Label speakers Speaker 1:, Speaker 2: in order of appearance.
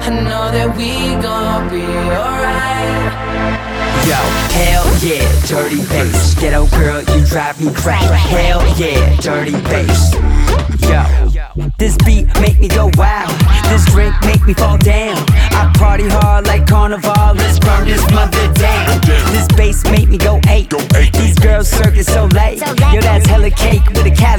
Speaker 1: I know that we gon' be alright.
Speaker 2: Yo, hell yeah, dirty bass. Ghetto girl, you drive me crazy. Hell yeah, dirty bass. Yo, this beat make me go wild. This drink make me fall down. I party hard like carnival. Let's burn this mother down. This bass make me go 8. These girls circus so late. Yo, that's hella cake with a Cali.